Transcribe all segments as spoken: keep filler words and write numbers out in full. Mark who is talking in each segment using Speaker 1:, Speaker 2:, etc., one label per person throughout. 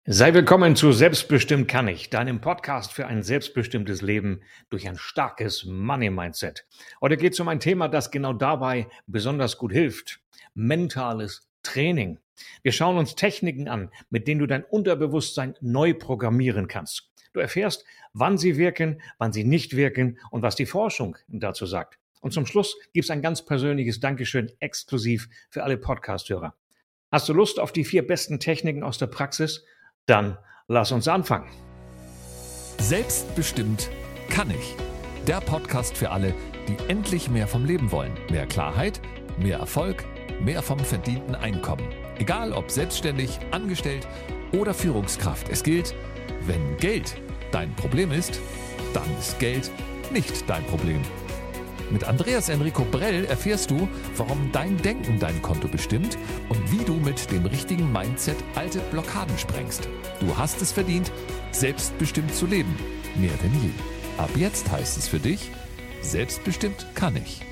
Speaker 1: Sei willkommen zu Selbstbestimmt kann ich, deinem Podcast für ein selbstbestimmtes Leben durch ein starkes Money-Mindset. Heute geht es um ein Thema, das genau dabei besonders gut hilft. Mentales Training. Wir schauen uns Techniken an, mit denen du dein Unterbewusstsein neu programmieren kannst. Du erfährst, wann sie wirken, wann sie nicht wirken und was die Forschung dazu sagt. Und zum Schluss gibt es ein ganz persönliches Dankeschön exklusiv für alle Podcast-Hörer. Hast du Lust auf die vier besten Techniken aus der Praxis? Dann lass uns anfangen.
Speaker 2: Selbstbestimmt kann ich. Der Podcast für alle, die endlich mehr vom Leben wollen. Mehr Klarheit, mehr Erfolg, mehr vom verdienten Einkommen. Egal ob selbstständig, angestellt oder Führungskraft. Es gilt, wenn Geld dein Problem ist, dann ist Geld nicht dein Problem. Mit Andreas Enrico Brell erfährst du, warum dein Denken dein Konto bestimmt und wie du mit dem richtigen Mindset alte Blockaden sprengst. Du hast es verdient, selbstbestimmt zu leben. Mehr denn je. Ab jetzt heißt es für dich, selbstbestimmt kann ich.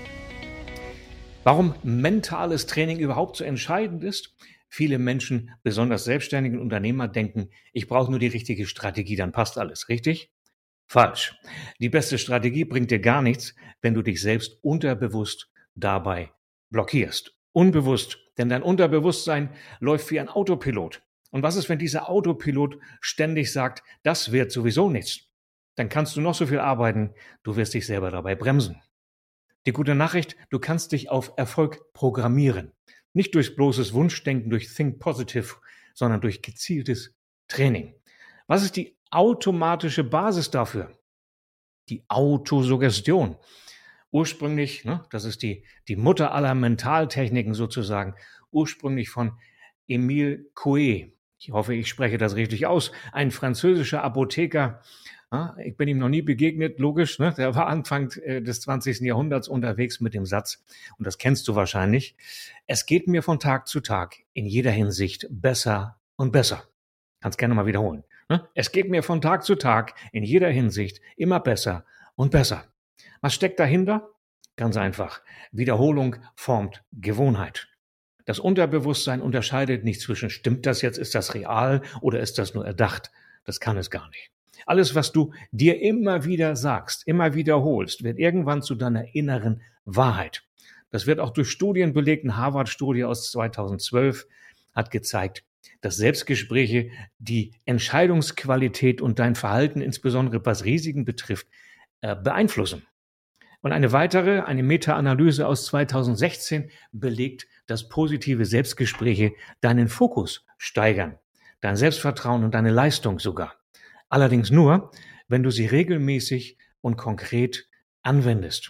Speaker 1: Warum mentales Training überhaupt so entscheidend ist? Viele Menschen, besonders selbstständige Unternehmer, denken, ich brauche nur die richtige Strategie, dann passt alles, richtig? Falsch. Die beste Strategie bringt dir gar nichts, wenn du dich selbst unterbewusst dabei blockierst. Unbewusst, denn dein Unterbewusstsein läuft wie ein Autopilot. Und was ist, wenn dieser Autopilot ständig sagt, das wird sowieso nichts? Dann kannst du noch so viel arbeiten, du wirst dich selber dabei bremsen. Die gute Nachricht, du kannst dich auf Erfolg programmieren. Nicht durch bloßes Wunschdenken, durch Think Positive, sondern durch gezieltes Training. Was ist die automatische Basis dafür? Die Autosuggestion. Ursprünglich, ne, das ist die, die Mutter aller Mentaltechniken sozusagen, ursprünglich von Emile Coué. Ich hoffe, ich spreche das richtig aus. Ein französischer Apotheker. Ja, ich bin ihm noch nie begegnet, logisch. Ne, der war Anfang äh, des zwanzigsten Jahrhunderts unterwegs mit dem Satz, und das kennst du wahrscheinlich, es geht mir von Tag zu Tag in jeder Hinsicht besser und besser. Kannst gerne mal wiederholen. Es geht mir von Tag zu Tag in jeder Hinsicht immer besser und besser. Was steckt dahinter? Ganz einfach. Wiederholung formt Gewohnheit. Das Unterbewusstsein unterscheidet nicht zwischen, stimmt das jetzt, ist das real oder ist das nur erdacht? Das kann es gar nicht. Alles, was du dir immer wieder sagst, immer wiederholst, wird irgendwann zu deiner inneren Wahrheit. Das wird auch durch Studien belegt. Eine Harvard-Studie aus zweitausendzwölf hat gezeigt, dass Selbstgespräche die Entscheidungsqualität und dein Verhalten, insbesondere was Risiken betrifft, beeinflussen. Und eine weitere, eine Meta-Analyse aus zweitausendsechzehn belegt, dass positive Selbstgespräche deinen Fokus steigern, dein Selbstvertrauen und deine Leistung sogar. Allerdings nur, wenn du sie regelmäßig und konkret anwendest.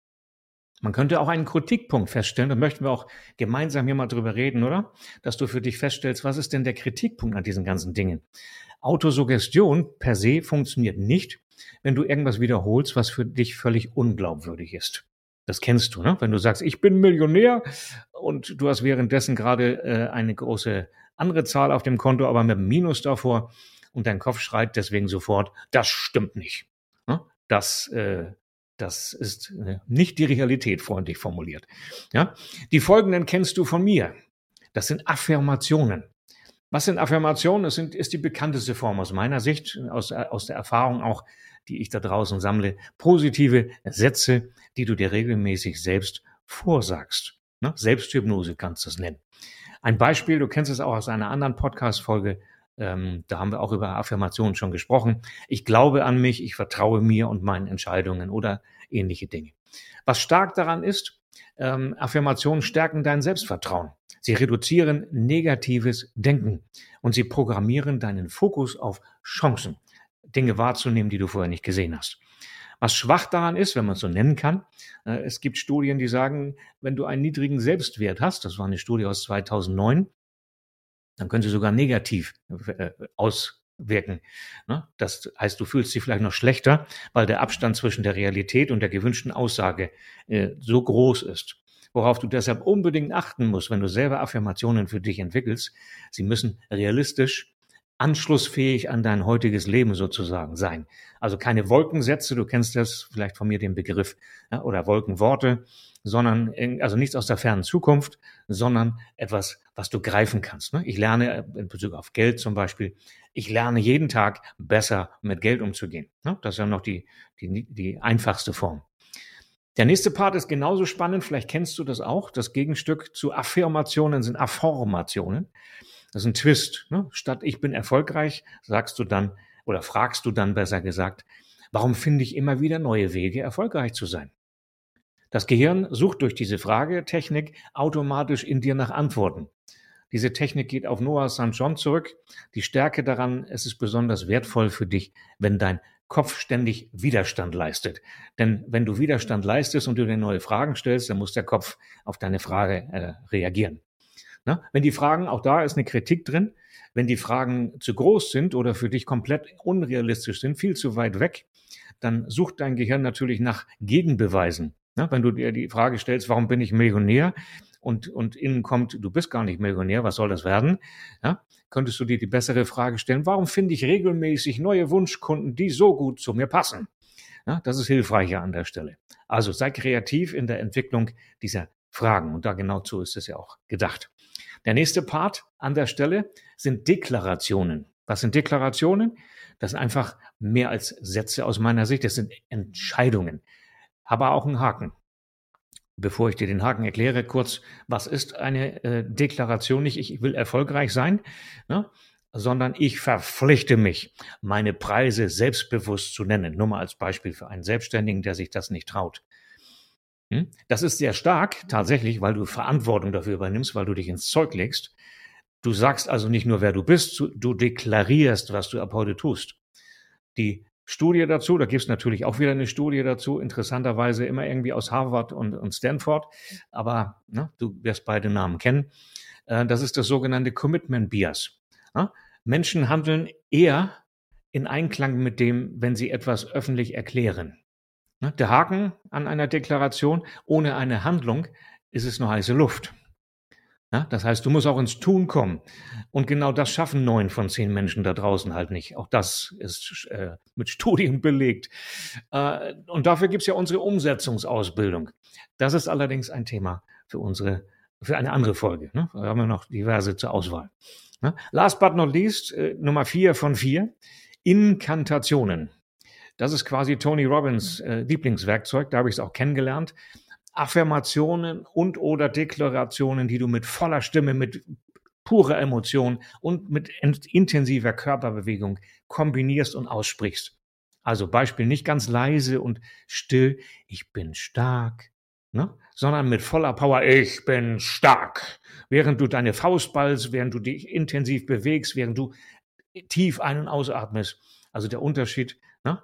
Speaker 1: Man könnte auch einen Kritikpunkt feststellen, da möchten wir auch gemeinsam hier mal drüber reden, oder? Dass du für dich feststellst, was ist denn der Kritikpunkt an diesen ganzen Dingen? Autosuggestion per se funktioniert nicht, wenn du irgendwas wiederholst, was für dich völlig unglaubwürdig ist. Das kennst du, ne? Wenn du sagst, ich bin Millionär und du hast währenddessen gerade äh, eine große andere Zahl auf dem Konto, aber mit einem Minus davor und dein Kopf schreit deswegen sofort, das stimmt nicht. Ne? Das äh, Das ist nicht die Realität, freundlich formuliert. Ja? Die folgenden kennst du von mir. Das sind Affirmationen. Was sind Affirmationen? Das sind, ist die bekannteste Form aus meiner Sicht, aus, aus der Erfahrung auch, die ich da draußen sammle. Positive Sätze, die du dir regelmäßig selbst vorsagst. Ne? Selbsthypnose kannst du es nennen. Ein Beispiel, du kennst es auch aus einer anderen Podcast-Folge, Ähm, da haben wir auch über Affirmationen schon gesprochen. Ich glaube an mich, ich vertraue mir und meinen Entscheidungen oder ähnliche Dinge. Was stark daran ist, ähm, Affirmationen stärken dein Selbstvertrauen. Sie reduzieren negatives Denken und sie programmieren deinen Fokus auf Chancen, Dinge wahrzunehmen, die du vorher nicht gesehen hast. Was schwach daran ist, wenn man es so nennen kann, äh, es gibt Studien, die sagen, wenn du einen niedrigen Selbstwert hast, das war eine Studie aus zweitausendneun, dann können sie sogar negativ äh, auswirken. Ne? Das heißt, du fühlst dich vielleicht noch schlechter, weil der Abstand zwischen der Realität und der gewünschten Aussage äh, so groß ist. Worauf du deshalb unbedingt achten musst, wenn du selber Affirmationen für dich entwickelst, sie müssen realistisch anschlussfähig an dein heutiges Leben sozusagen sein. Also keine Wolkensätze, du kennst das vielleicht von mir den Begriff, ja, oder Wolkenworte, sondern also nichts aus der fernen Zukunft, sondern etwas, was du greifen kannst. Ne? Ich lerne in Bezug auf Geld zum Beispiel, ich lerne jeden Tag besser mit Geld umzugehen. Ne? Das ist ja noch die, die, die einfachste Form. Der nächste Part ist genauso spannend, vielleicht kennst du das auch. Das Gegenstück zu Affirmationen sind Afformationen. Das ist ein Twist. Ne? Statt ich bin erfolgreich, sagst du dann, oder fragst du dann besser gesagt, warum finde ich immer wieder neue Wege, erfolgreich zu sein? Das Gehirn sucht durch diese Fragetechnik automatisch in dir nach Antworten. Diese Technik geht auf Noah Sankt John zurück. Die Stärke daran, es ist besonders wertvoll für dich, wenn dein Kopf ständig Widerstand leistet. Denn wenn du Widerstand leistest und du dir neue Fragen stellst, dann muss der Kopf auf deine Frage äh, reagieren. Na? Wenn die Fragen, auch da ist eine Kritik drin, wenn die Fragen zu groß sind oder für dich komplett unrealistisch sind, viel zu weit weg, dann sucht dein Gehirn natürlich nach Gegenbeweisen. Na? Wenn du dir die Frage stellst, warum bin ich Millionär? Und, und innen kommt, du bist gar nicht Millionär, was soll das werden? Ja, könntest du dir die bessere Frage stellen, warum finde ich regelmäßig neue Wunschkunden, die so gut zu mir passen? Ja, das ist hilfreicher an der Stelle. Also sei kreativ in der Entwicklung dieser Fragen und da genau so ist es ja auch gedacht. Der nächste Part an der Stelle sind Deklarationen. Was sind Deklarationen? Das sind einfach mehr als Sätze aus meiner Sicht, das sind Entscheidungen, aber auch ein Haken. Bevor ich dir den Haken erkläre, kurz, was ist eine äh, Deklaration? Nicht, ich will erfolgreich sein, ne, sondern ich verpflichte mich, meine Preise selbstbewusst zu nennen. Nur mal als Beispiel für einen Selbstständigen, der sich das nicht traut. Hm? Das ist sehr stark, tatsächlich, weil du Verantwortung dafür übernimmst, weil du dich ins Zeug legst. Du sagst also nicht nur, wer du bist, du deklarierst, was du ab heute tust. Die Studie dazu, da gibt es natürlich auch wieder eine Studie dazu, interessanterweise immer irgendwie aus Harvard und, und Stanford, aber ne, du wirst beide Namen kennen. Äh, das ist das sogenannte Commitment Bias. Ja? Menschen handeln eher in Einklang mit dem, wenn sie etwas öffentlich erklären. Ne? Der Haken an einer Deklaration, ohne eine Handlung ist es nur heiße Luft. Ja, das heißt, du musst auch ins Tun kommen. Und genau das schaffen neun von zehn Menschen da draußen halt nicht. Auch das ist äh, mit Studien belegt. Äh, und dafür gibt's ja unsere Umsetzungsausbildung. Das ist allerdings ein Thema für unsere, für eine andere Folge. Ne? Da haben wir noch diverse zur Auswahl. Ne? Last but not least, äh, Nummer vier von vier, Inkantationen. Das ist quasi Tony Robbins äh, Lieblingswerkzeug. Da habe ich es auch kennengelernt. Affirmationen und oder Deklarationen, die du mit voller Stimme, mit purer Emotion und mit intensiver Körperbewegung kombinierst und aussprichst. Also Beispiel nicht ganz leise und still, ich bin stark, ne? Sondern mit voller Power, ich bin stark. Während du deine Faust ballst, während du dich intensiv bewegst, während du tief ein- und ausatmest. Also der Unterschied, ne?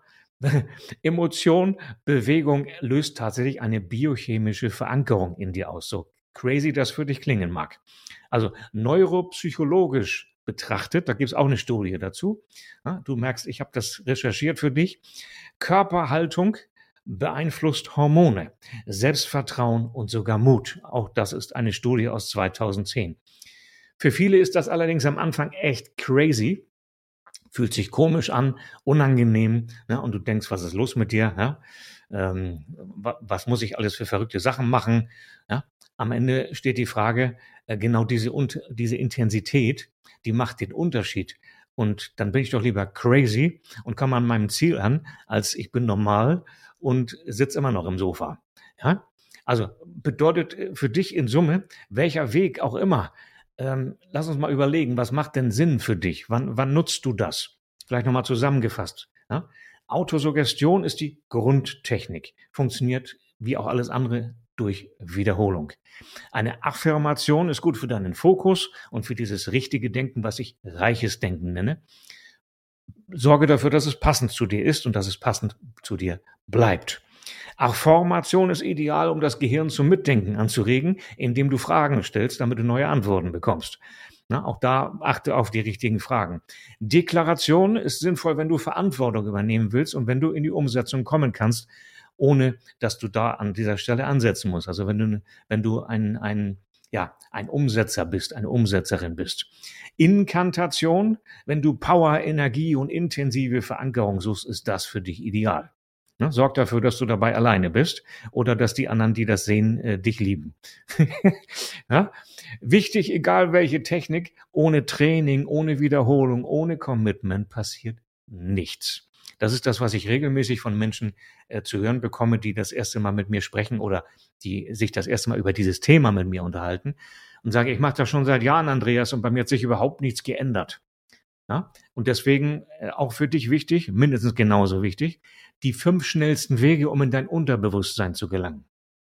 Speaker 1: Emotion, Bewegung löst tatsächlich eine biochemische Verankerung in dir aus. So crazy das für dich klingen mag. Also neuropsychologisch betrachtet, da gibt es auch eine Studie dazu. Ja, du merkst, ich habe das recherchiert für dich. Körperhaltung beeinflusst Hormone, Selbstvertrauen und sogar Mut. Auch das ist eine Studie aus zweitausendzehn. Für viele ist das allerdings am Anfang echt crazy. Fühlt sich komisch an, unangenehm, ne? Und du denkst, was ist los mit dir? Ja? Ähm, wa- was muss ich alles für verrückte Sachen machen? Ja? Am Ende steht die Frage, äh, genau diese, und, diese Intensität, die macht den Unterschied. Und dann bin ich doch lieber crazy und komme an meinem Ziel an, als ich bin normal und sitze immer noch im Sofa. Ja? Also bedeutet äh, für dich in Summe, welcher Weg auch immer, Ähm, lass uns mal überlegen, was macht denn Sinn für dich? Wann, wann nutzt du das? Vielleicht nochmal zusammengefasst. Ja? Autosuggestion ist die Grundtechnik. Funktioniert wie auch alles andere durch Wiederholung. Eine Affirmation ist gut für deinen Fokus und für dieses richtige Denken, was ich reiches Denken nenne. Sorge dafür, dass es passend zu dir ist und dass es passend zu dir bleibt. Affirmation ist ideal, um das Gehirn zum Mitdenken anzuregen, indem du Fragen stellst, damit du neue Antworten bekommst. Na, auch da achte auf die richtigen Fragen. Deklaration ist sinnvoll, wenn du Verantwortung übernehmen willst und wenn du in die Umsetzung kommen kannst, ohne dass du da an dieser Stelle ansetzen musst. Also wenn du, wenn du ein, ein ja, ein Umsetzer bist, eine Umsetzerin bist. Inkantation, wenn du Power, Energie und intensive Verankerung suchst, ist das für dich ideal. Ne? Sorg dafür, dass du dabei alleine bist oder dass die anderen, die das sehen, äh, dich lieben. Ja? Wichtig, egal welche Technik, ohne Training, ohne Wiederholung, ohne Commitment passiert nichts. Das ist das, was ich regelmäßig von Menschen äh, zu hören bekomme, die das erste Mal mit mir sprechen oder die sich das erste Mal über dieses Thema mit mir unterhalten und sagen, ich mache das schon seit Jahren, Andreas, und bei mir hat sich überhaupt nichts geändert. Ja? Und deswegen äh, auch für dich wichtig, mindestens genauso wichtig, die fünf schnellsten Wege, um in dein Unterbewusstsein zu gelangen.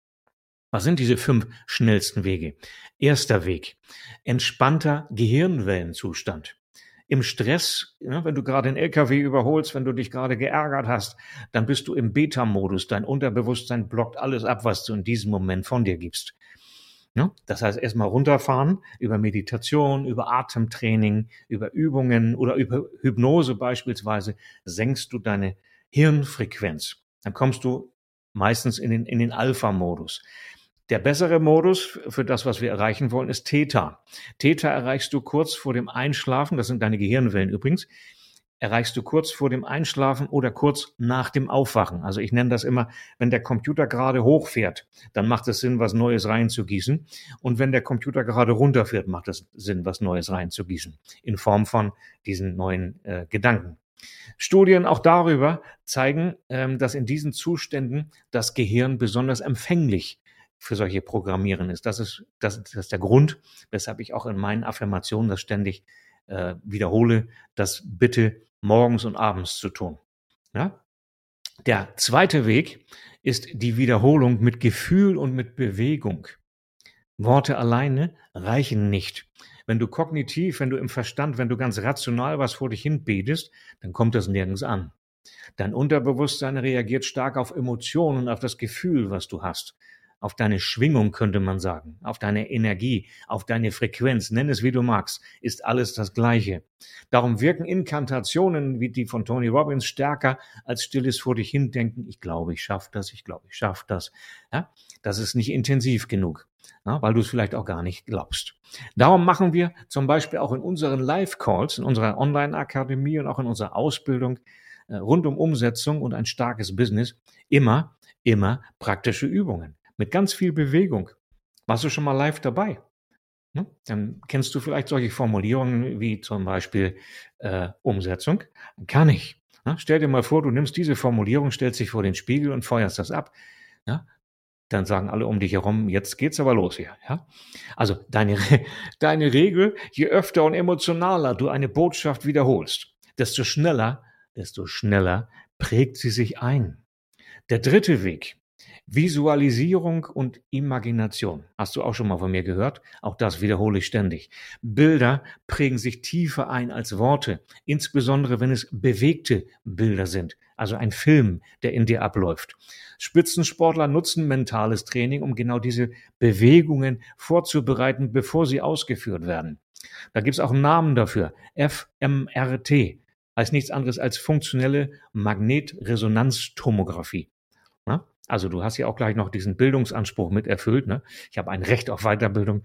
Speaker 1: Was sind diese fünf schnellsten Wege? Erster Weg, entspannter Gehirnwellenzustand. Im Stress, ja, wenn du gerade einen L K W überholst, wenn du dich gerade geärgert hast, dann bist du im Beta-Modus. Dein Unterbewusstsein blockt alles ab, was du in diesem Moment von dir gibst. Ja, das heißt, erstmal runterfahren über Meditation, über Atemtraining, über Übungen oder über Hypnose beispielsweise, senkst du deine Hirnfrequenz. Dann kommst du meistens in den, in den Alpha-Modus. Der bessere Modus für das, was wir erreichen wollen, ist Theta. Theta erreichst du kurz vor dem Einschlafen, das sind deine Gehirnwellen übrigens, erreichst du kurz vor dem Einschlafen oder kurz nach dem Aufwachen. Also ich nenne das immer, wenn der Computer gerade hochfährt, dann macht es Sinn, was Neues reinzugießen. Und wenn der Computer gerade runterfährt, macht es Sinn, was Neues reinzugießen. In Form von diesen neuen äh, Gedanken. Studien auch darüber zeigen, ähm, dass in diesen Zuständen das Gehirn besonders empfänglich für solche Programmieren ist. Das ist, das, das ist der Grund, weshalb ich auch in meinen Affirmationen das ständig äh, wiederhole, das bitte morgens und abends zu tun. Ja? Der zweite Weg ist die Wiederholung mit Gefühl und mit Bewegung. Worte alleine reichen nicht. Wenn du kognitiv, wenn du im Verstand, wenn du ganz rational was vor dich hin betest, dann kommt das nirgends an. Dein Unterbewusstsein reagiert stark auf Emotionen, auf das Gefühl, was du hast. Auf deine Schwingung, könnte man sagen, auf deine Energie, auf deine Frequenz, nenn es wie du magst, ist alles das Gleiche. Darum wirken Inkantationen wie die von Tony Robbins stärker als stilles vor dich hindenken. Ich glaube, ich schaffe das, ich glaube, ich schaffe das. Ja, das ist nicht intensiv genug, ja, weil du es vielleicht auch gar nicht glaubst. Darum machen wir zum Beispiel auch in unseren Live-Calls, in unserer Online-Akademie und auch in unserer Ausbildung äh, rund um Umsetzung und ein starkes Business immer, immer praktische Übungen. Mit ganz viel Bewegung. Warst du schon mal live dabei? Ne? Dann kennst du vielleicht solche Formulierungen wie zum Beispiel äh, Umsetzung. Kann ich. Ne? Stell dir mal vor, du nimmst diese Formulierung, stellst dich vor den Spiegel und feuerst das ab. Ja? Dann sagen alle um dich herum, jetzt geht's aber los hier. Ja? Also deine, deine Regel, je öfter und emotionaler du eine Botschaft wiederholst, desto schneller, desto schneller prägt sie sich ein. Der dritte Weg, Visualisierung und Imagination. Hast du auch schon mal von mir gehört? Auch das wiederhole ich ständig. Bilder prägen sich tiefer ein als Worte, insbesondere wenn es bewegte Bilder sind, also ein Film, der in dir abläuft. Spitzensportler nutzen mentales Training, um genau diese Bewegungen vorzubereiten, bevor sie ausgeführt werden. Da gibt es auch einen Namen dafür, F M R T, heißt nichts anderes als funktionelle Magnetresonanztomographie. Na? Also du hast ja auch gleich noch diesen Bildungsanspruch mit erfüllt. Ne? Ich habe ein Recht auf Weiterbildung.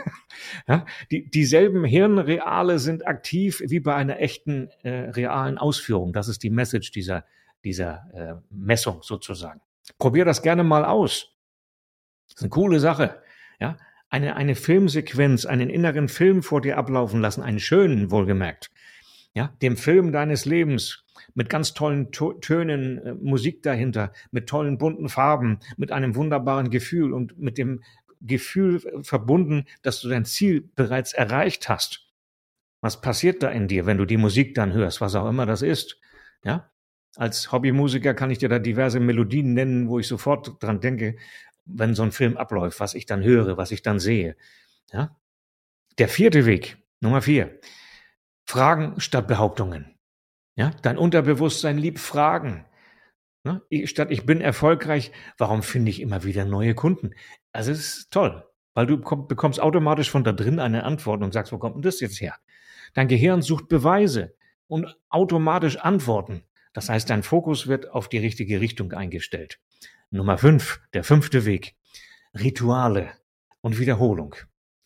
Speaker 1: Ja? Die, dieselben Hirnreale sind aktiv wie bei einer echten äh, realen Ausführung. Das ist die Message dieser, dieser äh, Messung sozusagen. Probier das gerne mal aus. Das ist eine coole Sache. Ja? Eine, eine Filmsequenz, einen inneren Film vor dir ablaufen lassen, einen schönen wohlgemerkt. Ja? Dem Film deines Lebens. Mit ganz tollen to- Tönen, äh, Musik dahinter, mit tollen bunten Farben, mit einem wunderbaren Gefühl und mit dem Gefühl äh, verbunden, dass du dein Ziel bereits erreicht hast. Was passiert da in dir, wenn du die Musik dann hörst, was auch immer das ist? Ja? Als Hobbymusiker kann ich dir da diverse Melodien nennen, wo ich sofort dran denke, wenn so ein Film abläuft, was ich dann höre, was ich dann sehe. Ja? Der vierte Weg, Nummer vier, Fragen statt Behauptungen. Ja, dein Unterbewusstsein liebt Fragen. Ne? Statt ich bin erfolgreich, warum finde ich immer wieder neue Kunden? Also es ist toll, weil du bekommst automatisch von da drin eine Antwort und sagst, wo kommt denn das jetzt her? Dein Gehirn sucht Beweise und automatisch Antworten. Das heißt, dein Fokus wird auf die richtige Richtung eingestellt. Nummer fünf, der fünfte Weg, Rituale und Wiederholung.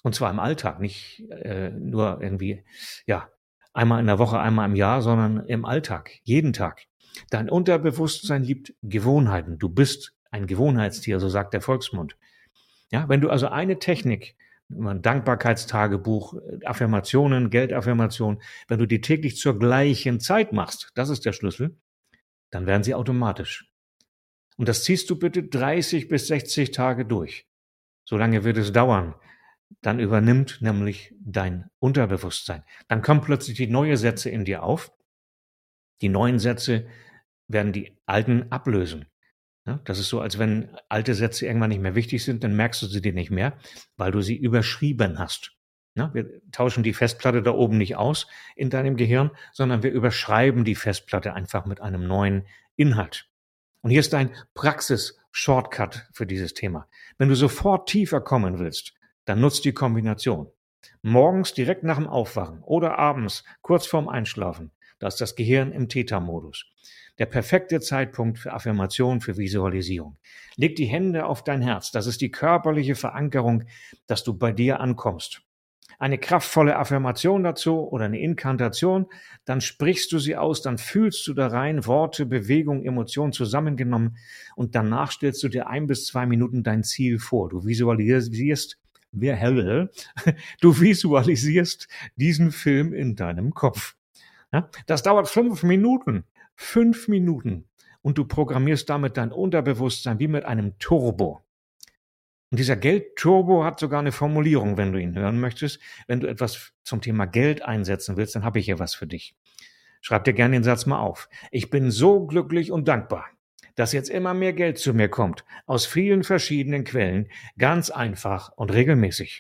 Speaker 1: Und zwar im Alltag, nicht äh, nur irgendwie, ja, einmal in der Woche, einmal im Jahr, sondern im Alltag, jeden Tag. Dein Unterbewusstsein liebt Gewohnheiten. Du bist ein Gewohnheitstier, so sagt der Volksmund. Ja, wenn du also eine Technik, ein Dankbarkeitstagebuch, Affirmationen, Geldaffirmationen, wenn du die täglich zur gleichen Zeit machst, das ist der Schlüssel, dann werden sie automatisch. Und das ziehst du bitte dreißig bis sechzig Tage durch. So lange wird es dauern. Dann übernimmt nämlich dein Unterbewusstsein. Dann kommen plötzlich die neuen Sätze in dir auf. Die neuen Sätze werden die alten ablösen. Ja, das ist so, als wenn alte Sätze irgendwann nicht mehr wichtig sind, dann merkst du sie dir nicht mehr, weil du sie überschrieben hast. Ja, wir tauschen die Festplatte da oben nicht aus in deinem Gehirn, sondern wir überschreiben die Festplatte einfach mit einem neuen Inhalt. Und hier ist dein Praxis-Shortcut für dieses Thema. Wenn du sofort tiefer kommen willst, dann nutzt die Kombination. Morgens direkt nach dem Aufwachen oder abends kurz vorm Einschlafen, da ist das Gehirn im Theta-Modus. Der perfekte Zeitpunkt für Affirmation, für Visualisierung. Leg die Hände auf dein Herz. Das ist die körperliche Verankerung, dass du bei dir ankommst. Eine kraftvolle Affirmation dazu oder eine Inkantation, dann sprichst du sie aus, dann fühlst du da rein, Worte, Bewegung, Emotionen zusammengenommen und danach stellst du dir ein bis zwei Minuten dein Ziel vor. Du visualisierst, wer hell, du visualisierst diesen Film in deinem Kopf. Ja, das dauert fünf Minuten. Fünf Minuten und du programmierst damit dein Unterbewusstsein wie mit einem Turbo. Und dieser Geldturbo hat sogar eine Formulierung, wenn du ihn hören möchtest. Wenn du etwas zum Thema Geld einsetzen willst, dann habe ich hier was für dich. Schreib dir gerne den Satz mal auf. Ich bin so glücklich und dankbar, dass jetzt immer mehr Geld zu mir kommt, aus vielen verschiedenen Quellen, ganz einfach und regelmäßig.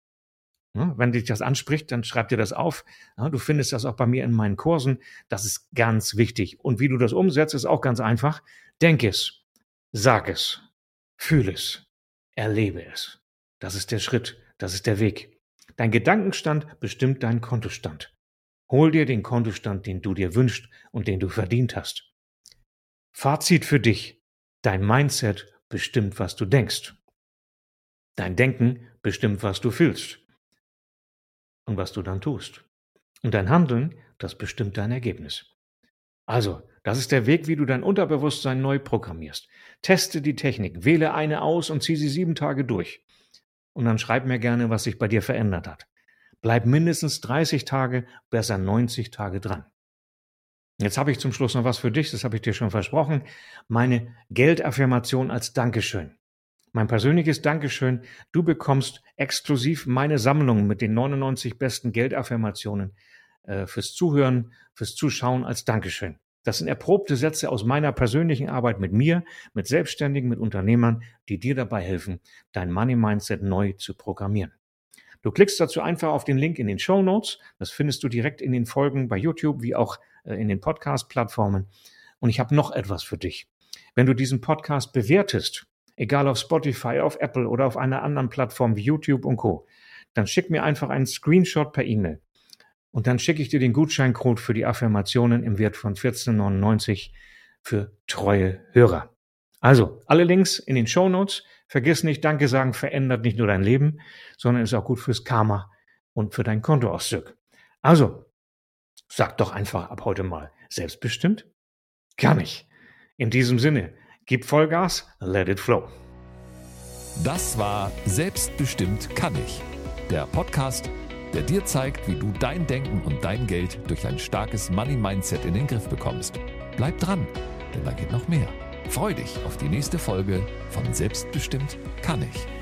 Speaker 1: Ja, wenn dich das anspricht, dann schreib dir das auf. Ja, du findest das auch bei mir in meinen Kursen. Das ist ganz wichtig. Und wie du das umsetzt, ist auch ganz einfach. Denk es, sag es, fühl es, erlebe es. Das ist der Schritt, das ist der Weg. Dein Gedankenstand bestimmt deinen Kontostand. Hol dir den Kontostand, den du dir wünschst und den du verdient hast. Fazit für dich. Dein Mindset bestimmt, was du denkst. Dein Denken bestimmt, was du fühlst. Und was du dann tust. Und dein Handeln, das bestimmt dein Ergebnis. Also, das ist der Weg, wie du dein Unterbewusstsein neu programmierst. Teste die Technik, wähle eine aus und zieh sie sieben Tage durch. Und dann schreib mir gerne, was sich bei dir verändert hat. Bleib mindestens dreißig Tage, besser neunzig Tage dran. Jetzt habe ich zum Schluss noch was für dich, das habe ich dir schon versprochen. Meine Geldaffirmation als Dankeschön. Mein persönliches Dankeschön, du bekommst exklusiv meine Sammlung mit den neunundneunzig besten Geldaffirmationen äh, fürs Zuhören, fürs Zuschauen als Dankeschön. Das sind erprobte Sätze aus meiner persönlichen Arbeit mit mir, mit Selbstständigen, mit Unternehmern, die dir dabei helfen, dein Money-Mindset neu zu programmieren. Du klickst dazu einfach auf den Link in den Shownotes. Das findest du direkt in den Folgen bei YouTube wie auch äh, in den Podcast-Plattformen. Und ich habe noch etwas für dich. Wenn du diesen Podcast bewertest, egal auf Spotify, auf Apple oder auf einer anderen Plattform wie YouTube und Co., dann schick mir einfach einen Screenshot per E-Mail. Und dann schicke ich dir den Gutscheincode für die Affirmationen im Wert von vierzehn neunundneunzig für treue Hörer. Also, alle Links in den Shownotes. Vergiss nicht, Danke sagen verändert nicht nur dein Leben, sondern ist auch gut fürs Karma und für dein Kontoauszug. Also, sag doch einfach ab heute mal, selbstbestimmt? Kann ich. In diesem Sinne, gib Vollgas, let it flow.
Speaker 2: Das war Selbstbestimmt kann ich. Der Podcast, der dir zeigt, wie du dein Denken und dein Geld durch ein starkes Money-Mindset in den Griff bekommst. Bleib dran, denn da geht noch mehr. Freu dich auf die nächste Folge von Selbstbestimmt kann ich.